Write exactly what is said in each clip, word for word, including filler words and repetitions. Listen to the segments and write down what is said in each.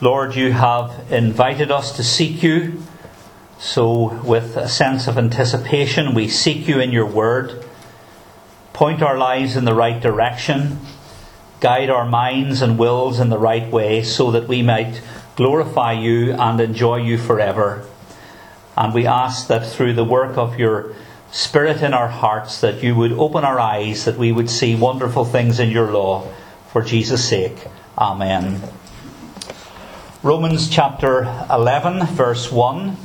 Lord, you have invited us to seek you. So with a sense of anticipation, we seek you in your word. Point our lives in the right direction. Guide our minds and wills in the right way so that we might glorify you and enjoy you forever. And we ask that through the work of your Spirit in our hearts, that you would open our eyes, that we would see wonderful things in your law. For Jesus' sake. Amen. Romans chapter eleven, verse one.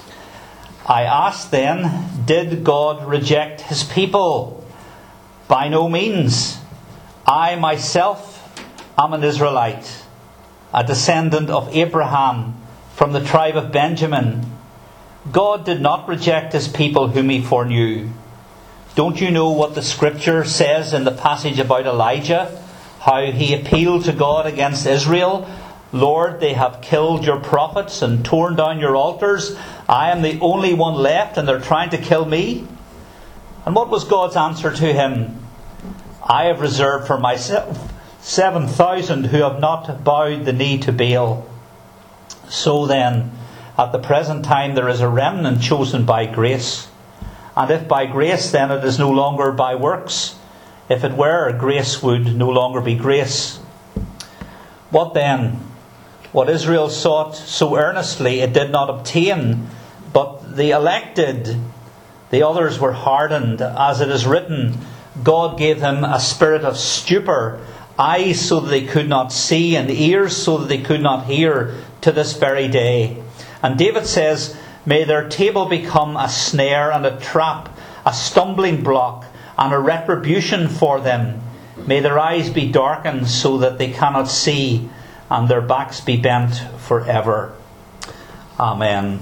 I ask then, did God reject his people? By no means. I myself am an Israelite, a descendant of Abraham from the tribe of Benjamin. God did not reject his people whom he foreknew. Don't you know what the scripture says in the passage about Elijah? How he appealed to God against Israel. Lord, they have killed your prophets and torn down your altars. I am the only one left and they're trying to kill me. And what was God's answer to him? I have reserved for myself seven thousand who have not bowed the knee to Baal. So then, at the present time there is a remnant chosen by grace. And if by grace, then it is no longer by works. If it were, grace would no longer be grace. What then? What Israel sought so earnestly it did not obtain, but the elected, the others were hardened. As it is written, God gave them a spirit of stupor, eyes so that they could not see, and ears so that they could not hear, to this very day. And David says, may their table become a snare and a trap, a stumbling block and a retribution for them. May their eyes be darkened so that they cannot see, and their backs be bent forever. Amen.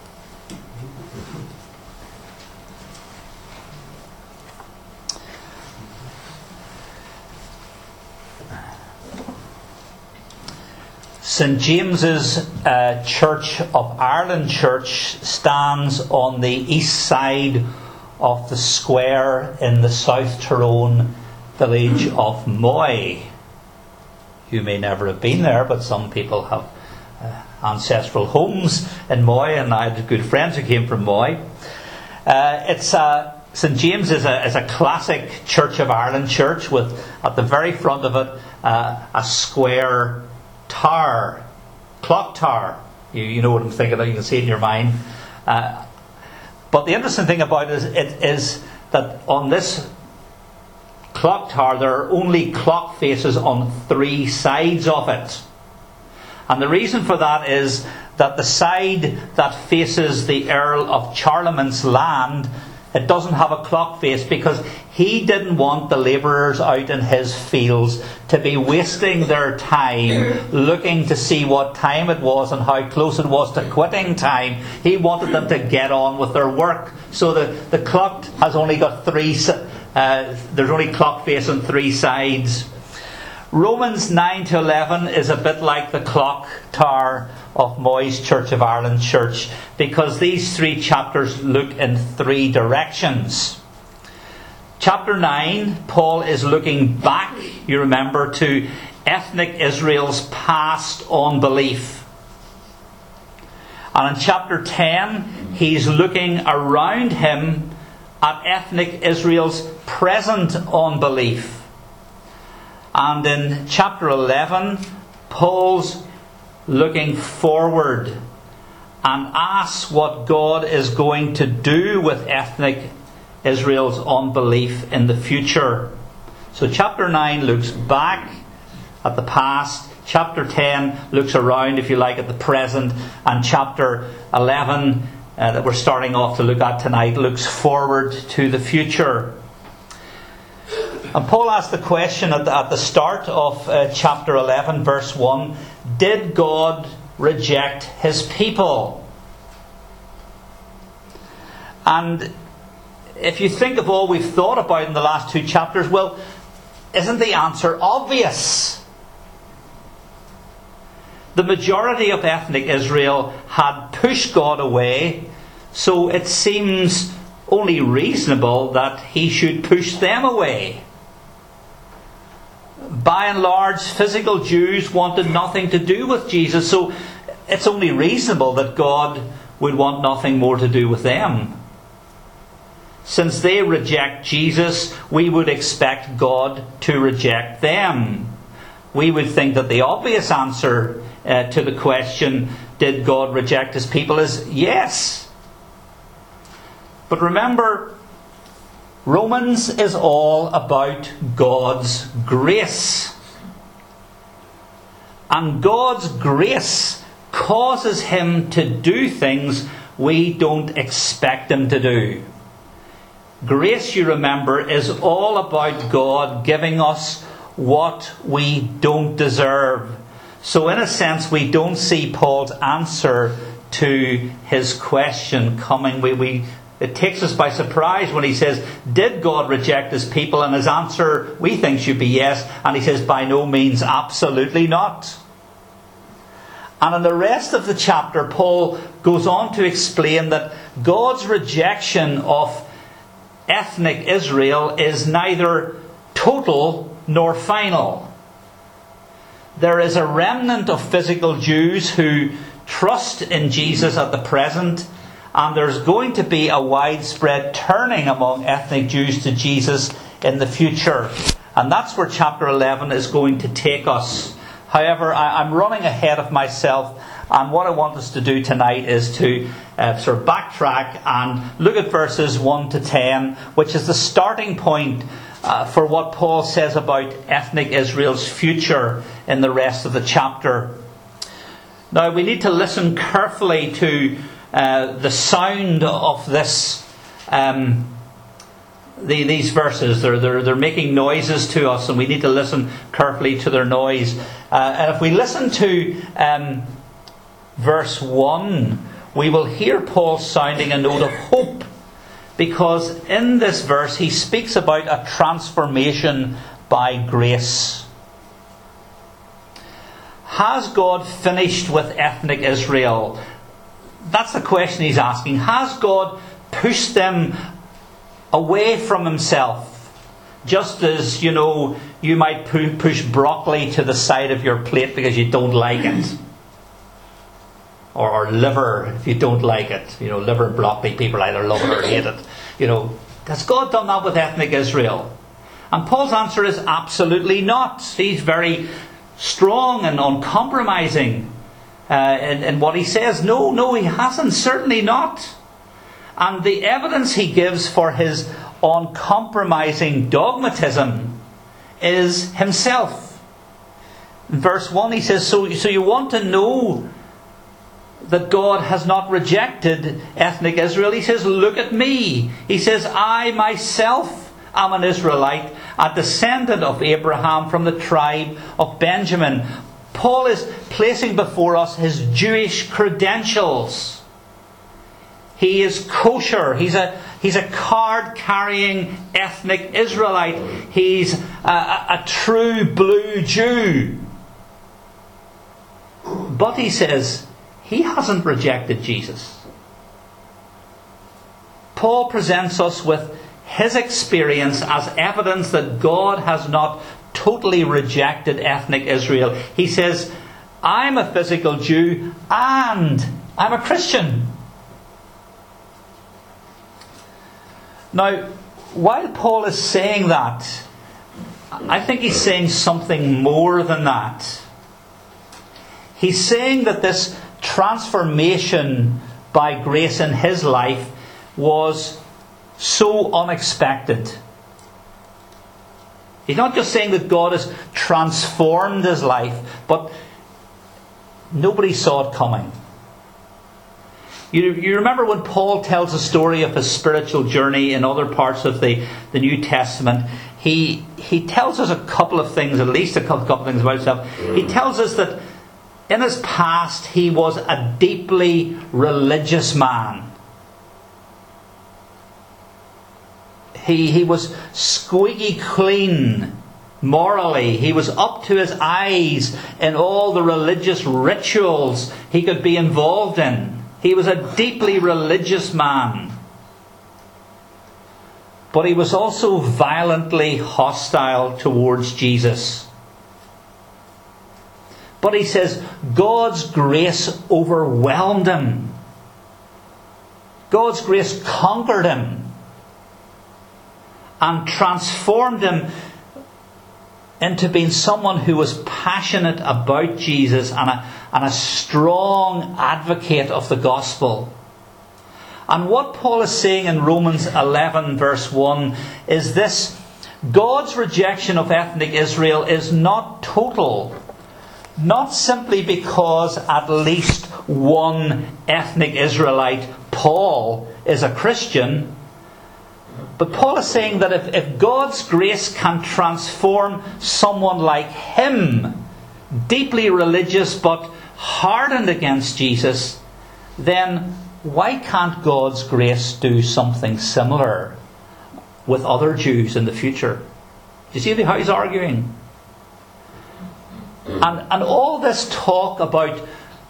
Saint James's uh, Church of Ireland Church stands on the east side of the square in the South Tyrone village of Moy. You may never have been there, but some people have uh, ancestral homes in Moy, and I had good friends who came from Moy. Uh, it's a, Saint James is a, is a classic Church of Ireland church with, at the very front of it, uh, a square tower, clock tower. You, you know what I'm thinking of, you can see it in your mind. Uh, but the interesting thing about it is, it is that on this clock tower there are only clock faces on three sides of it. And the reason for that is that the side that faces the Earl of Charlemont's land, it doesn't have a clock face because he didn't want the labourers out in his fields to be wasting their time looking to see what time it was and how close it was to quitting time. He wanted them to get on with their work. So the, the clock has only got three, uh, there's only clock face on three sides. Romans nine to eleven is a bit like the clock tower of Moy's Church of Ireland Church, because these three chapters look in three directions. Chapter nine, Paul is looking back, you remember, to ethnic Israel's past unbelief. And in chapter ten, he's looking around him at ethnic Israel's present unbelief. And in chapter eleven, Paul's looking forward and asks what God is going to do with ethnic Israel's unbelief in the future. So chapter nine looks back at the past. Chapter ten looks around, if you like, at the present. And chapter eleven, uh, that we're starting off to look at tonight, looks forward to the future. And Paul asked the question at the, at the start of uh, chapter eleven, verse one, did God reject his people? And if you think of all we've thought about in the last two chapters, well, isn't the answer obvious? The majority of ethnic Israel had pushed God away, so it seems only reasonable that he should push them away. by and large, physical Jews wanted nothing to do with Jesus, so it's only reasonable that God would want nothing more to do with them. Since they reject Jesus, we would expect God to reject them. We would think that the obvious answer uh, to the question, did God reject his people, is yes. But remember, Romans is all about God's grace. And God's grace causes him to do things we don't expect him to do. Grace, you remember, is all about God giving us what we don't deserve. So in a sense, we don't see Paul's answer to his question coming. We, we, it takes us by surprise when he says, did God reject his people? And his answer, we think, should be yes. And he says, by no means, absolutely not. And in the rest of the chapter, Paul goes on to explain that God's rejection of ethnic Israel is neither total nor final. There is a remnant of physical Jews who trust in Jesus at the present, and there's going to be a widespread turning among ethnic Jews to Jesus in the future. And that's where chapter eleven is going to take us. However, I, I'm running ahead of myself, and what I want us to do tonight is to uh, sort of backtrack and look at verses one to ten, which is the starting point uh, for what Paul says about ethnic Israel's future in the rest of the chapter. Now, we need to listen carefully to uh, the sound of this um The, these verses. They're, they're, they're making noises to us, and we need to listen carefully to their noise. Uh, and if we listen to um, verse one, we will hear Paul sounding a note of hope, because in this verse he speaks about a transformation by grace. Has God finished with ethnic Israel? That's the question he's asking. Has God pushed them away from himself, just as, you know, you might pu- push broccoli to the side of your plate because you don't like it, or, or liver if you don't like it. You know, liver and broccoli, people either love it or hate it. You know, has God done that with ethnic Israel? And Paul's answer is absolutely not. He's very strong and uncompromising uh, in, in what he says. No, no, he hasn't. Certainly not. And the evidence he gives for his uncompromising dogmatism is himself. In verse one he says, so, so you want to know that God has not rejected ethnic Israel? He says, look at me. He says, I myself am an Israelite, a descendant of Abraham from the tribe of Benjamin. Paul is placing before us his Jewish credentials. He is kosher. He's a he's a card-carrying ethnic Israelite. He's a, a, a true blue Jew. But he says he hasn't rejected Jesus. Paul presents us with his experience as evidence that God has not totally rejected ethnic Israel. He says, I'm a physical Jew and I'm a Christian. Now, while Paul is saying that, I think he's saying something more than that. He's saying that this transformation by grace in his life was so unexpected. He's not just saying that God has transformed his life, but nobody saw it coming. You, you remember when Paul tells the story of his spiritual journey in other parts of the, the New Testament, he he tells us a couple of things, at least a couple, couple of things about himself. He tells us that in his past he was a deeply religious man. He, he was squeaky clean morally. He was up to his eyes in all the religious rituals he could be involved in. He was a deeply religious man. But he was also violently hostile towards Jesus. But he says God's grace overwhelmed him. God's grace conquered him and transformed him into being someone who was passionate about Jesus and a, and a strong advocate of the gospel. And what Paul is saying in Romans eleven verse one is this: God's rejection of ethnic Israel is not total. Not simply because at least one ethnic Israelite, Paul, is a Christian. But Paul is saying that if, if God's grace can transform someone like him, deeply religious but hardened against Jesus, then why can't God's grace do something similar with other Jews in the future? Do you see how he's arguing? And, and all this talk about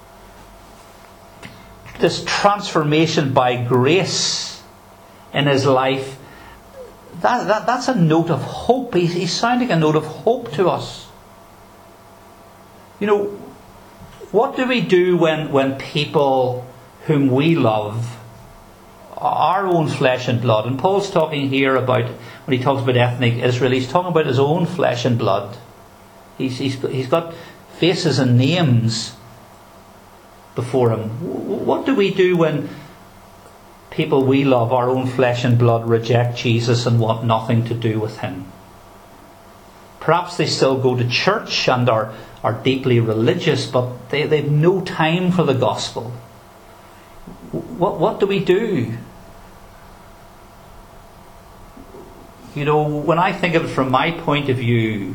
this transformation by grace in his life, that, that, that's a note of hope. He's, he's sounding a note of hope to us. You know, what do we do when, when people whom we love, our own flesh and blood, and Paul's talking here about, when he talks about ethnic Israel, he's talking about his own flesh and blood. He's, he's, he's got faces and names before him. What do we do when people we love, our own flesh and blood, reject Jesus and want nothing to do with him? Perhaps they still go to church and are, are deeply religious, but they, they have no time for the gospel. What, what do we do? You know, when I think of it from my point of view,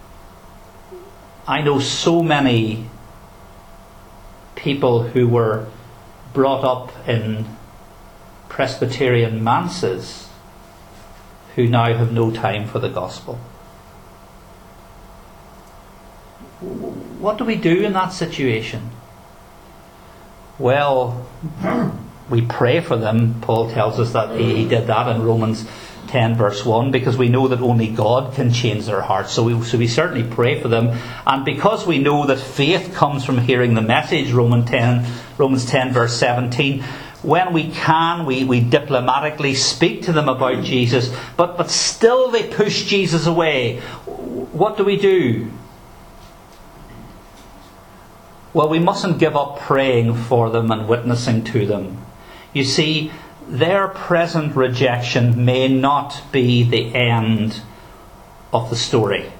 I know so many people who were brought up in Presbyterian manses who now have no time for the gospel. What do we do in that situation? Well, we pray for them. Paul tells us that he, he did that in Romans ten verse one, because we know that only God can change their hearts. So we, so we certainly pray for them. And because we know that faith comes from hearing the message, Romans ten, Romans ten verse seventeen, when we can, we, we diplomatically speak to them about Jesus, but, but still they push Jesus away. What do we do? Well, we mustn't give up praying for them and witnessing to them. You see, their present rejection may not be the end of the story.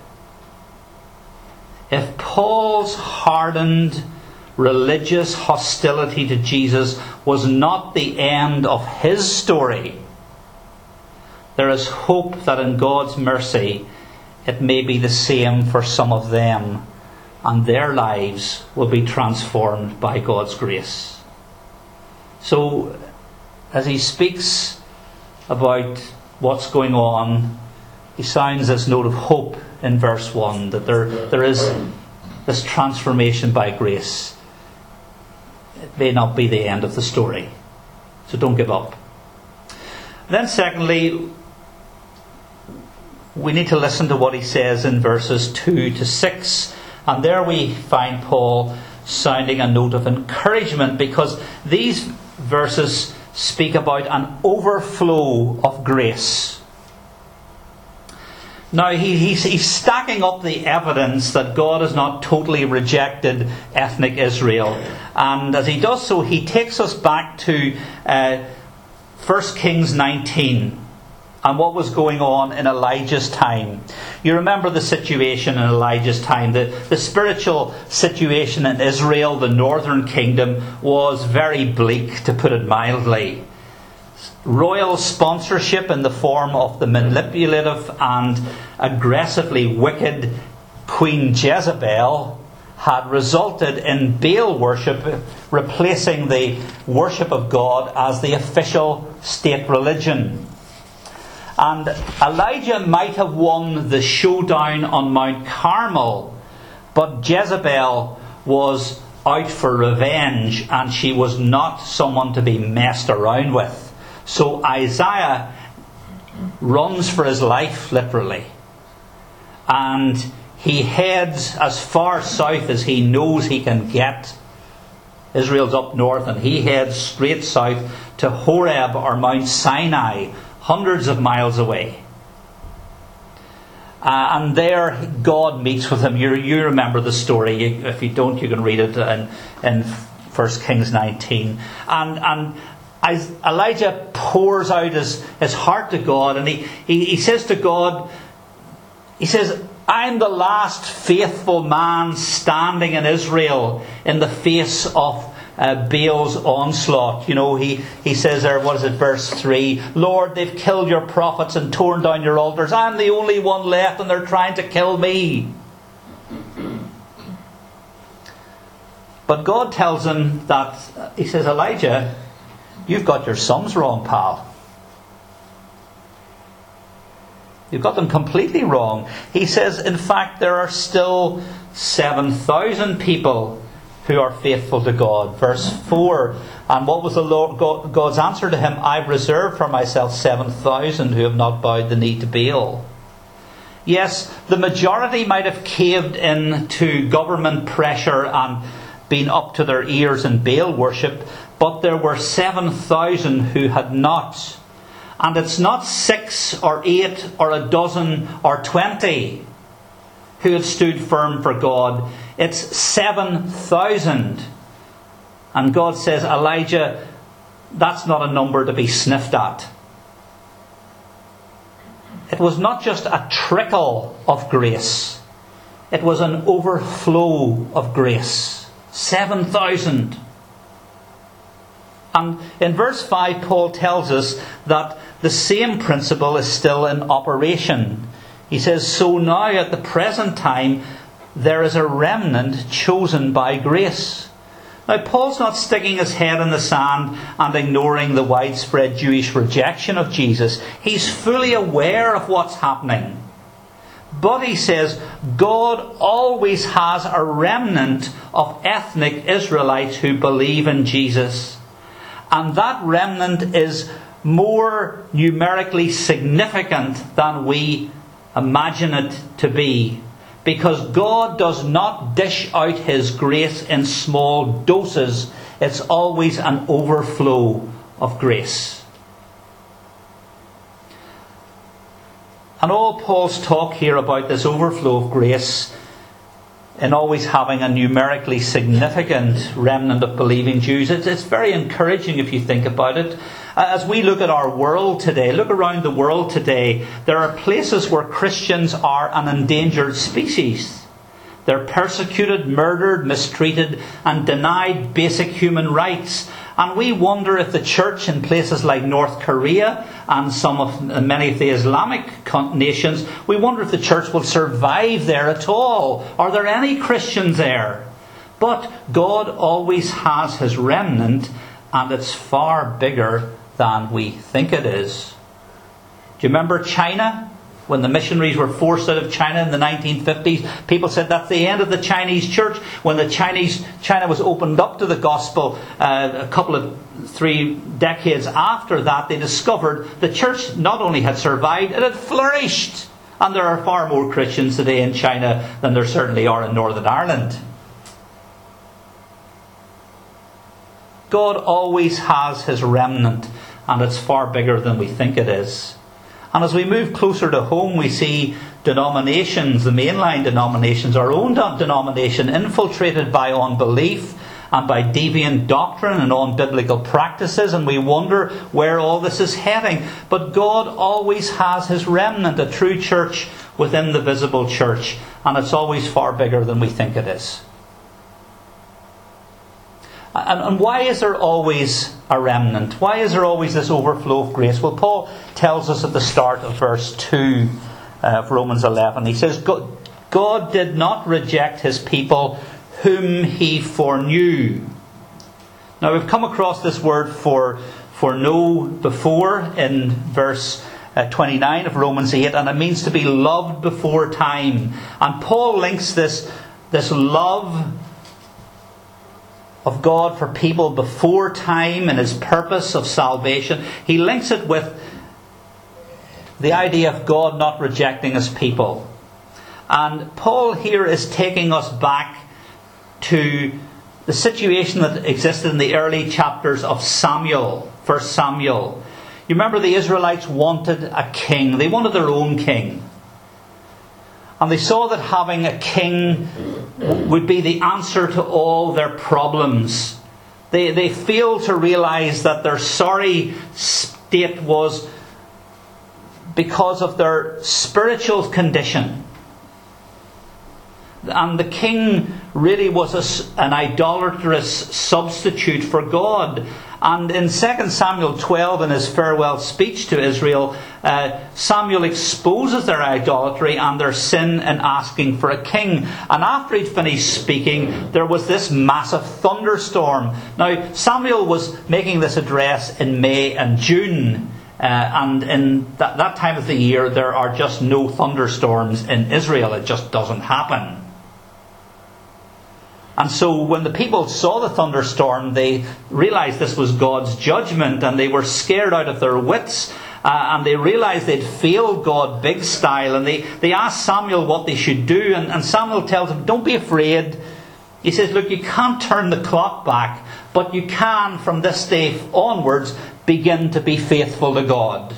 If Paul's hardened religious hostility to Jesus was not the end of his story, there is hope that in God's mercy it may be the same for some of them, and their lives will be transformed by God's grace. So, as he speaks about what's going on, he sounds this note of hope in verse one, that there, there is this transformation by grace. It may not be the end of the story, so don't give up. Then secondly, we need to listen to what he says in verses two to six. And there we find Paul sounding a note of encouragement, because these verses speak about an overflow of grace. Now he, he's, he's stacking up the evidence that God has not totally rejected ethnic Israel. And as he does so, he takes us back to uh, First Kings nineteen. And what was going on in Elijah's time. You remember the situation in Elijah's time. The, the spiritual situation in Israel, the northern kingdom, was very bleak, to put it mildly. Royal sponsorship in the form of the manipulative and aggressively wicked Queen Jezebel had resulted in Baal worship replacing the worship of God as the official state religion. And Elijah might have won the showdown on Mount Carmel, but Jezebel was out for revenge, and she was not someone to be messed around with. So Isaiah runs for his life, literally. And he heads as far south as he knows he can get. Israel's up north, and he heads straight south to Horeb or Mount Sinai, hundreds of miles away. Uh, and there God meets with him. You, you remember the story. You, if you don't, you can read it in, in First Kings nineteen. And, and as Elijah pours out his, his heart to God, and he, he, he says to God, he says, I'm the last faithful man standing in Israel in the face of uh, Baal's onslaught. You know, he, he says there, what is it, verse three, Lord, they've killed your prophets and torn down your altars. I'm the only one left and they're trying to kill me. But God tells him that, he says, Elijah, you've got your sums wrong, pal. You've got them completely wrong. He says, in fact, there are still seven thousand people who are faithful to God. Verse four. And what was the Lord God, God's answer to him? I've reserved for myself seven thousand who have not bowed the knee to Baal. Yes, the majority might have caved in to government pressure and been up to their ears in Baal worship, but there were seven thousand who had not. And it's not six or eight or a dozen or twenty who had stood firm for God. It's seven thousand. And God says, Elijah, that's not a number to be sniffed at. It was not just a trickle of grace. It was an overflow of grace. seven thousand. And in verse five, Paul tells us that the same principle is still in operation. He says, so now at the present time, there is a remnant chosen by grace. Now, Paul's not sticking his head in the sand and ignoring the widespread Jewish rejection of Jesus. He's fully aware of what's happening. But he says, God always has a remnant of ethnic Israelites who believe in Jesus. And that remnant is more numerically significant than we imagine it to be. Because God does not dish out His grace in small doses. It's always an overflow of grace. And all Paul's talk here about this overflow of grace and always having a numerically significant remnant of believing Jews, it's, it's very encouraging if you think about it. As we look at our world today, look around the world today, there are places where Christians are an endangered species. They're persecuted, murdered, mistreated, and denied basic human rights. And we wonder if the church in places like North Korea and some of many of the Islamic nations, we wonder if the church will survive there at all. Are there any Christians there? But God always has His remnant, and it's far bigger than we think it is. Do you remember China? When the missionaries were forced out of China in the nineteen fifties, people said that's the end of the Chinese church. When the Chinese China was opened up to the gospel uh, a couple of three decades after that, they discovered the church not only had survived, it had flourished. And there are far more Christians today in China than there certainly are in Northern Ireland. God always has His remnant, and it's far bigger than we think it is. And as we move closer to home, we see denominations, the mainline denominations, our own denomination, infiltrated by unbelief and by deviant doctrine and unbiblical practices, and we wonder where all this is heading. But God always has His remnant, a true church within the visible church, and it's always far bigger than we think it is. And, and why is there always a remnant? Why is there always this overflow of grace? Well, Paul tells us at the start of verse two of Romans eleven. He says, God, God did not reject His people whom He foreknew. Now, we've come across this word for, for know before in verse uh, twenty-nine of Romans eight, and it means to be loved before time. And Paul links this, this love of God for people before time and His purpose of salvation. He links it with the idea of God not rejecting His people. And Paul here is taking us back to the situation that existed in the early chapters of Samuel, First Samuel. You remember the Israelites wanted a king. They wanted their own king. And they saw that having a king would be the answer to all their problems. They, they failed to realize that their sorry state was because of their spiritual condition. And the king really was a, an idolatrous substitute for God. And in Second Samuel twelve, in his farewell speech to Israel, uh, Samuel exposes their idolatry and their sin in asking for a king. And after he'd finished speaking, there was this massive thunderstorm. Now, Samuel was making this address in May and June. Uh, and in that, that time of the year, there are just no thunderstorms in Israel. It just doesn't happen. And so when the people saw the thunderstorm, they realized this was God's judgment, and they were scared out of their wits, uh, and they realized they'd failed God big style, and they, they asked Samuel what they should do, and, and Samuel tells them, don't be afraid. He says, look, you can't turn the clock back, but you can, from this day onwards, begin to be faithful to God.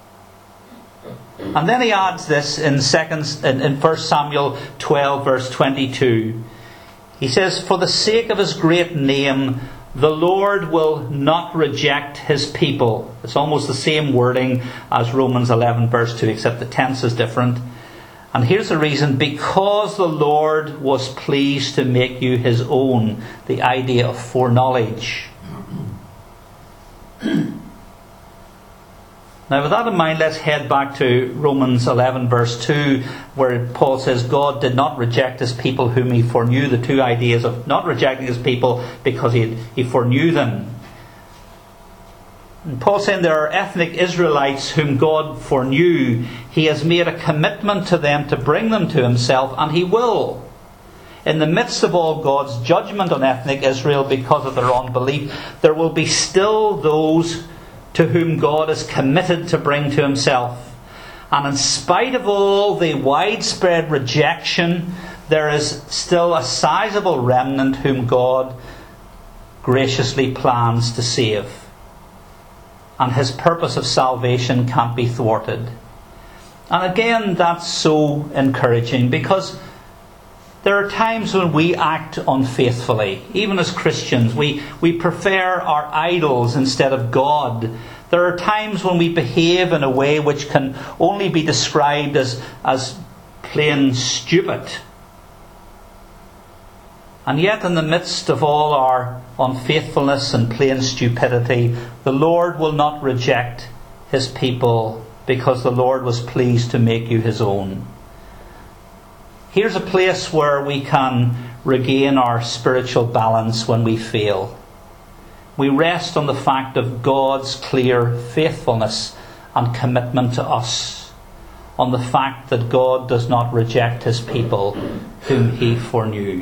And then he adds this in second in, in First Samuel twelve, verse twenty-two. He says, for the sake of his great name, the Lord will not reject his people. It's almost the same wording as Romans eleven, verse two, except the tense is different. And here's the reason: because the Lord was pleased to make you his own. The idea of foreknowledge. Now, with that in mind, let's head back to Romans eleven, verse two, where Paul says God did not reject his people whom he foreknew. The two ideas of not rejecting his people because he, he foreknew them. And Paul's saying there are ethnic Israelites whom God foreknew. He has made a commitment to them to bring them to himself, and he will. In the midst of all God's judgment on ethnic Israel because of their unbelief, there will be still those to whom God is committed to bring to himself. And in spite of all the widespread rejection, there is still a sizable remnant whom God graciously plans to save. And his purpose of salvation can't be thwarted. And again, that's so encouraging, because there are times when we act unfaithfully. Even as Christians, we, we prefer our idols instead of God. There are times when we behave in a way which can only be described as, as plain stupid. And yet, in the midst of all our unfaithfulness and plain stupidity, the Lord will not reject his people, because the Lord was pleased to make you his own. Here's a place where we can regain our spiritual balance when we fail. We rest on the fact of God's clear faithfulness and commitment to us, on the fact that God does not reject his people whom he foreknew.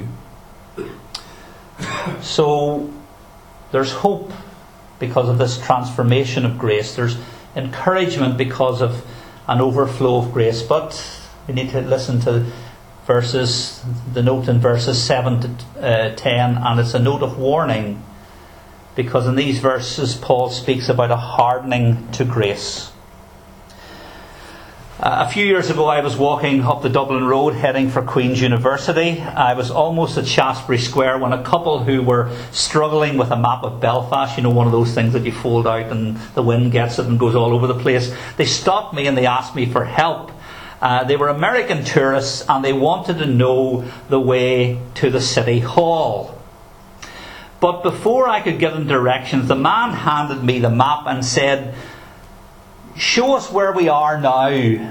So there's hope because of this transformation of grace. There's encouragement because of an overflow of grace. But we need to listen to verses, the note in verses seven to uh, ten, and it's a note of warning, because in these verses Paul speaks about a hardening to grace. Uh, a few years ago I was walking up the Dublin Road heading for Queen's University. I was almost at Shaftesbury Square when a couple who were struggling with a map of Belfast, you know, one of those things that you fold out and the wind gets it and goes all over the place, they stopped me and they asked me for help. Uh, they were American tourists and they wanted to know the way to the City Hall. But before I could give them directions, the man handed me the map and said, "Show us where we are now."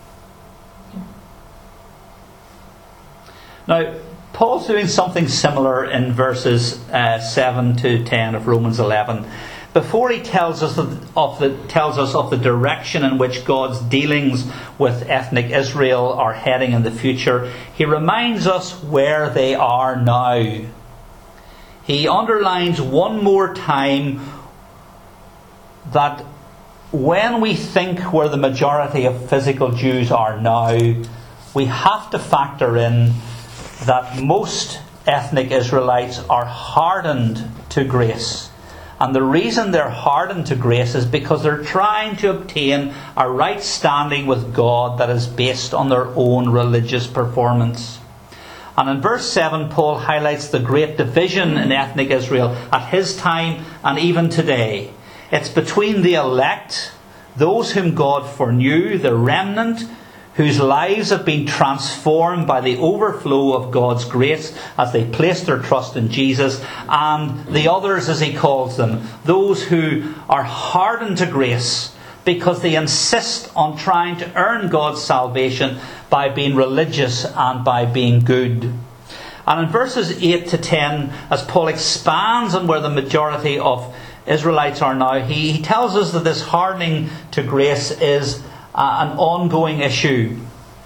Now, Paul's doing something similar in verses uh, seven to ten of Romans eleven. Before he tells us of, of the tells us of the direction in which God's dealings with ethnic Israel are heading in the future, he reminds us where they are now. He underlines one more time that when we think where the majority of physical Jews are now, we have to factor in that most ethnic Israelites are hardened to grace. And the reason they're hardened to grace is because they're trying to obtain a right standing with God that is based on their own religious performance. And in verse seven, Paul highlights the great division in ethnic Israel at his time and even today. It's between the elect, those whom God foreknew, the remnant, whose lives have been transformed by the overflow of God's grace as they place their trust in Jesus, and the others, as he calls them, those who are hardened to grace because they insist on trying to earn God's salvation by being religious and by being good. And in verses eight to ten, as Paul expands on where the majority of Israelites are now, he, he tells us that this hardening to grace is Uh, an ongoing issue.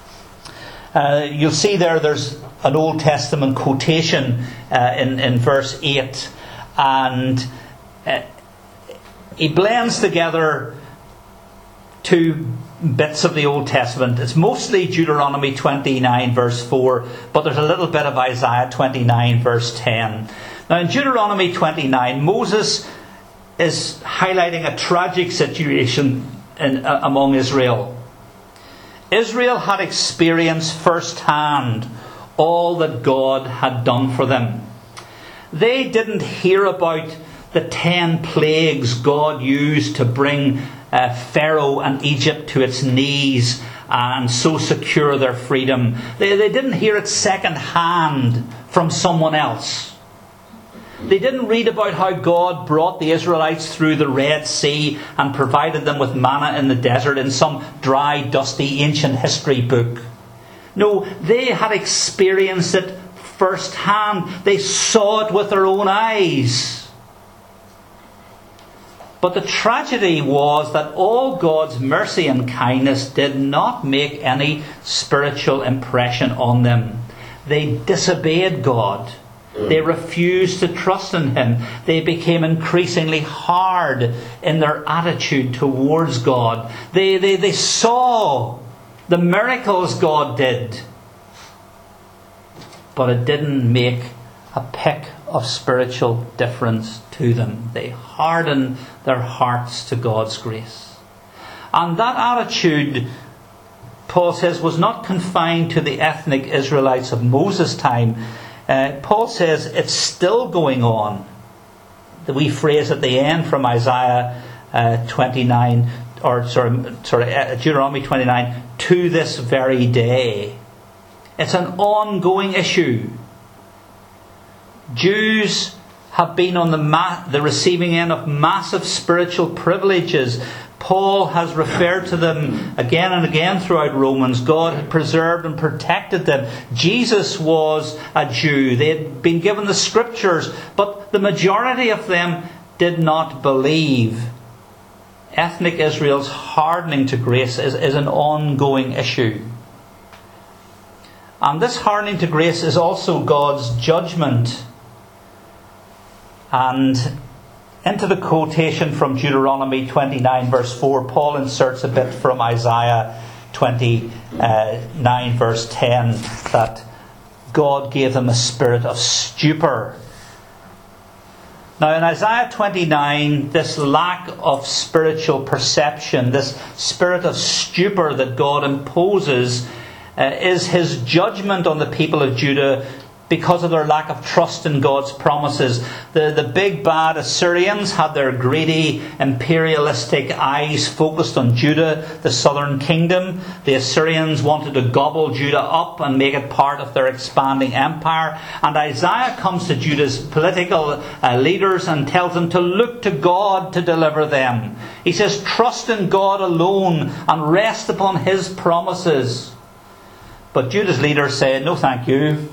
Uh, you'll see there there's an Old Testament quotation uh, in, in verse eight, and uh, he blends together two bits of the Old Testament. It's mostly Deuteronomy twenty-nine verse four, but there's a little bit of Isaiah twenty-nine verse ten. Now in Deuteronomy twenty-nine, Moses is highlighting a tragic situation In, uh, among Israel. Israel had experienced firsthand all that God had done for them. They didn't hear about the ten plagues God used to bring uh, Pharaoh and Egypt to its knees and so secure their freedom. They, they didn't hear it second hand from someone else. They didn't read about how God brought the Israelites through the Red Sea and provided them with manna in the desert in some dry, dusty, ancient history book. No, they had experienced it firsthand. They saw it with their own eyes. But the tragedy was that all God's mercy and kindness did not make any spiritual impression on them. They disobeyed God. They refused to trust in Him. They became increasingly hard in their attitude towards God. They, they, they saw the miracles God did, but it didn't make a peck of spiritual difference to them. They hardened their hearts to God's grace. And that attitude, Paul says, was not confined to the ethnic Israelites of Moses' time. Uh, Paul says it's still going on. The wee phrase at the end from Isaiah uh, twenty-nine, or sorry, sorry, uh, Deuteronomy twenty-nine, to this very day. It's an ongoing issue. Jews have been on the ma- the receiving end of massive spiritual privileges. Paul has referred to them again and again throughout Romans. God had preserved and protected them. Jesus was a Jew. They had been given the scriptures, but the majority of them did not believe. Ethnic Israel's hardening to grace is, is an ongoing issue. And this hardening to grace is also God's judgment. And into the quotation from Deuteronomy twenty-nine verse four, Paul inserts a bit from Isaiah twenty-nine verse ten, that God gave them a spirit of stupor. Now in Isaiah twenty-nine, this lack of spiritual perception, this spirit of stupor that God imposes, uh, is His judgment on the people of Judah because of their lack of trust in God's promises. The, the big bad Assyrians had their greedy, imperialistic eyes focused on Judah, the southern kingdom. The Assyrians wanted to gobble Judah up and make it part of their expanding empire. And Isaiah comes to Judah's political uh, leaders and tells them to look to God to deliver them. He says, trust in God alone and rest upon His promises. But Judah's leaders say, no thank you.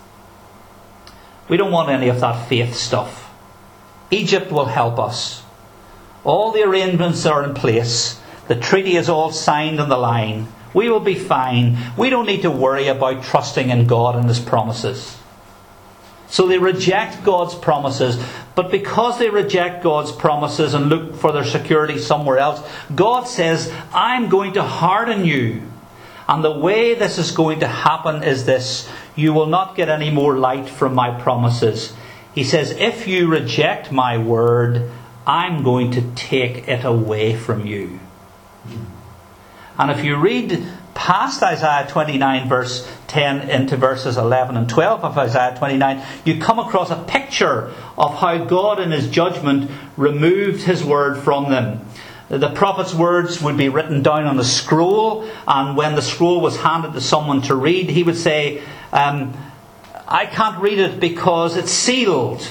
We don't want any of that faith stuff. Egypt will help us. All the arrangements are in place. The treaty is all signed on the line. We will be fine. We don't need to worry about trusting in God and His promises. So they reject God's promises. But because they reject God's promises and look for their security somewhere else, God says, I'm going to harden you. And the way this is going to happen is this: you will not get any more light from my promises. He says, if you reject my word, I'm going to take it away from you. And if you read past Isaiah twenty-nine verse ten into verses eleven and twelve of Isaiah twenty-nine, you come across a picture of how God in his judgment removed his word from them. The prophet's words would be written down on a scroll, and when the scroll was handed to someone to read, he would say, um, I can't read it because it's sealed.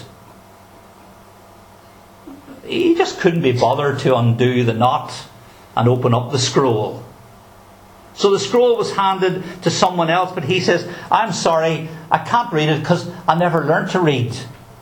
He just couldn't be bothered to undo the knot and open up the scroll. So the scroll was handed to someone else, but he says, I'm sorry, I can't read it because I never learned to read.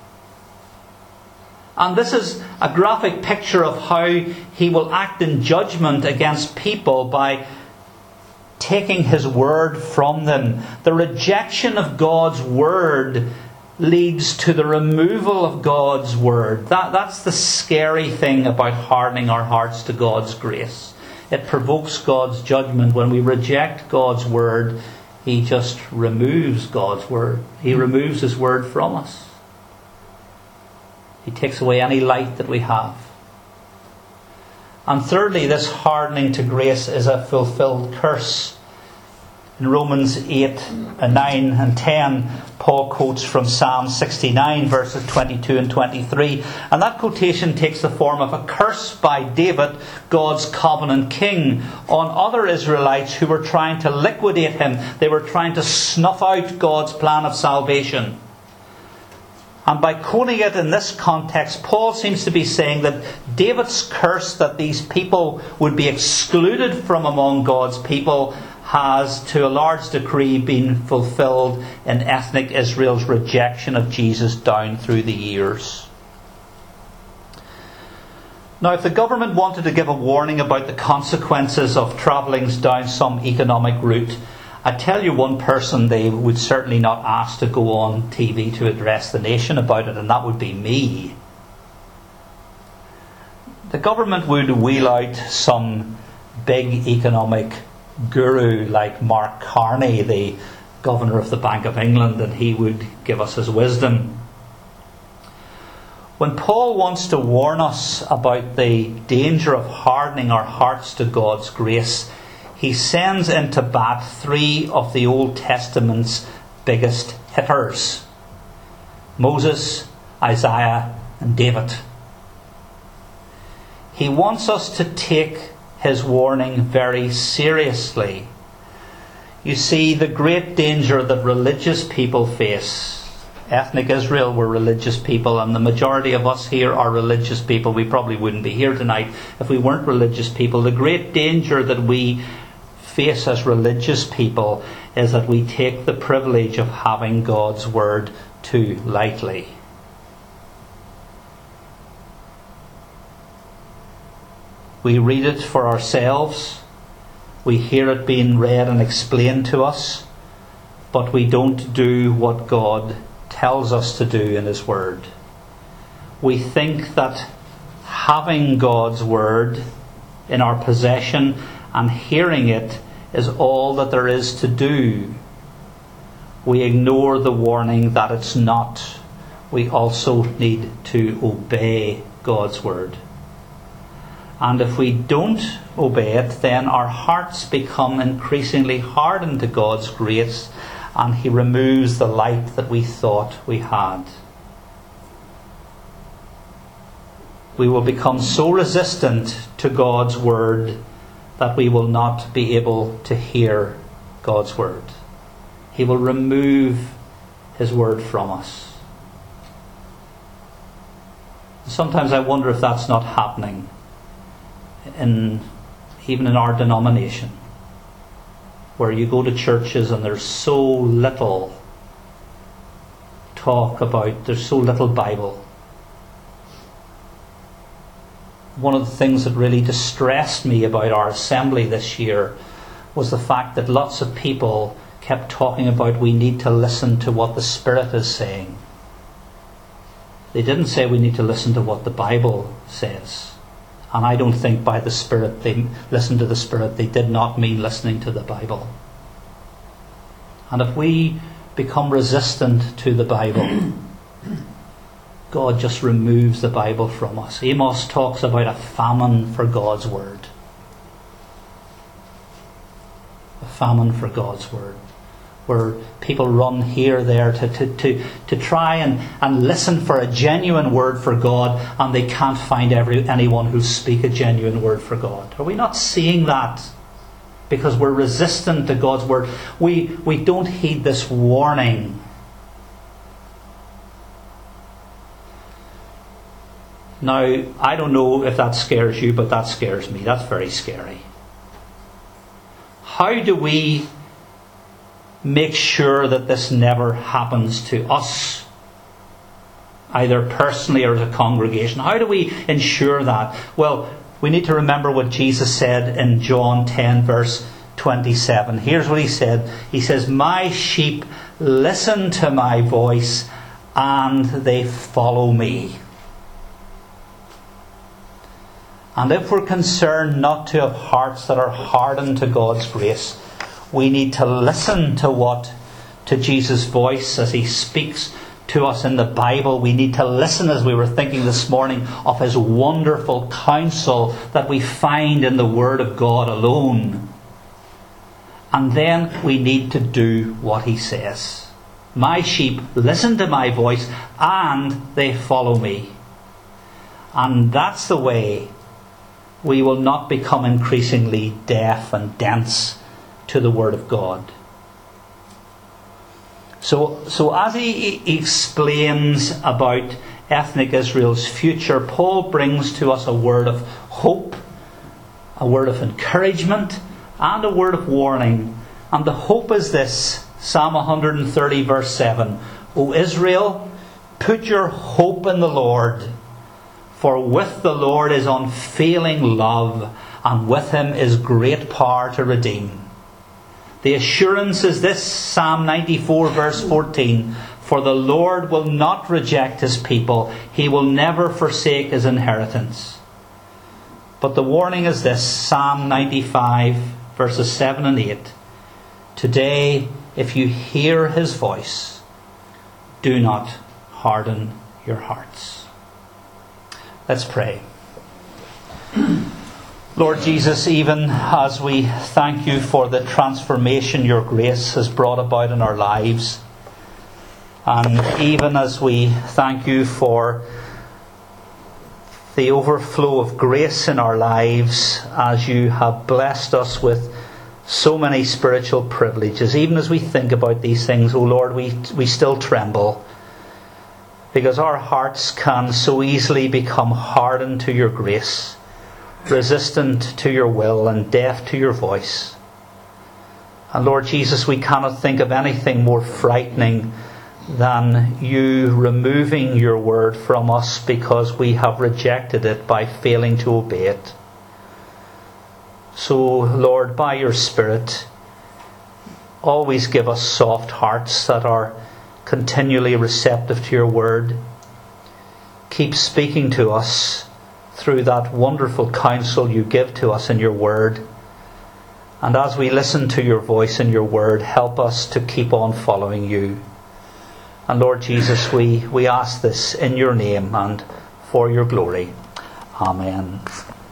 And this is a graphic picture of how he will act in judgment against people by taking his word from them. The rejection of God's word leads to the removal of God's word. That, that's the scary thing about hardening our hearts to God's grace. It provokes God's judgment. When we reject God's word, he just removes God's word. He removes his word from us. He takes away any light that we have. And thirdly, this hardening to grace is a fulfilled curse. In Romans eight, nine and ten, Paul quotes from Psalm sixty-nine, verses twenty-two and twenty-three. And that quotation takes the form of a curse by David, God's covenant king, on other Israelites who were trying to liquidate him. They were trying to snuff out God's plan of salvation. And by quoting it in this context, Paul seems to be saying that David's curse that these people would be excluded from among God's people has to a large degree been fulfilled in ethnic Israel's rejection of Jesus down through the years. Now, if the government wanted to give a warning about the consequences of travelling down some economic route, I tell you one person they would certainly not ask to go on T V to address the nation about it, and that would be me. The government would wheel out some big economic guru like Mark Carney, the governor of the Bank of England, and he would give us his wisdom. When Paul wants to warn us about the danger of hardening our hearts to God's grace, he sends into bat three of the Old Testament's biggest hitters: Moses, Isaiah, and David. He wants us to take his warning very seriously. You see, the great danger that religious people face. Ethnic Israel were religious people, and the majority of us here are religious people. We probably wouldn't be here tonight if we weren't religious people. The great danger that we face as religious people is that we take the privilege of having God's word too lightly. We read it for ourselves, we hear it being read and explained to us, but we don't do what God tells us to do in his word. We think that having God's word in our possession and hearing it is all that there is to do. We ignore the warning that it's not. We also need to obey God's word. And if we don't obey it, then our hearts become increasingly hardened to God's grace, and he removes the light that we thought we had. We will become so resistant to God's word that we will not be able to hear God's word. He will remove his word from us. Sometimes I wonder if that's not happening in even in our denomination, where you go to churches and there's so little talk about, there's so little Bible. One of the things that really distressed me about our assembly this year was the fact that lots of people kept talking about we need to listen to what the Spirit is saying. They didn't say we need to listen to what the Bible says. And I don't think by the Spirit they listened to the Spirit. They did not mean listening to the Bible. And if we become resistant to the Bible, God just removes the Bible from us. Amos talks about a famine for God's Word. A famine for God's Word. Where people run here, there to, to, to, to try and, and listen for a genuine word for God, and they can't find every, anyone who speak a genuine word for God. Are we not seeing that? Because we're resistant to God's Word. We, we don't heed this warning. Now, I don't know if that scares you, but that scares me. That's very scary. How do we make sure that this never happens to us, either personally or as a congregation? How do we ensure that? Well, we need to remember what Jesus said in John ten verse twenty-seven. Here's what he said. He says, "My sheep listen to my voice, and they follow me." And if we're concerned not to have hearts that are hardened to God's grace, we need to listen to what, to Jesus' voice as he speaks to us in the Bible. We need to listen, as we were thinking this morning, of his wonderful counsel that we find in the Word of God alone. And then we need to do what he says. My sheep listen to my voice, and they follow me. And that's the way we will not become increasingly deaf and dense to the Word of God. So, so as he explains about ethnic Israel's future, Paul brings to us a word of hope, a word of encouragement, and a word of warning. And the hope is this, Psalm one thirty verse seven. O Israel, put your hope in the Lord, for with the Lord is unfailing love, and with him is great power to redeem. The assurance is this, Psalm ninety-four verse fourteen. For the Lord will not reject his people. He will never forsake his inheritance. But the warning is this, Psalm ninety-five verses seven and eight. Today, if you hear his voice, do not harden your hearts. Let's pray. Lord Jesus, even as we thank you for the transformation your grace has brought about in our lives, and even as we thank you for the overflow of grace in our lives, as you have blessed us with so many spiritual privileges, even as we think about these things, oh Lord, we, we still tremble, because our hearts can so easily become hardened to your grace, resistant to your will, and deaf to your voice. And Lord Jesus, we cannot think of anything more frightening than you removing your word from us because we have rejected it by failing to obey it. So, Lord, by your Spirit, always give us soft hearts that are continually receptive to your word. Keep speaking to us through that wonderful counsel you give to us in your word. And as we listen to your voice in your word, help us to keep on following you. And Lord Jesus, we, we ask this in your name and for your glory. Amen.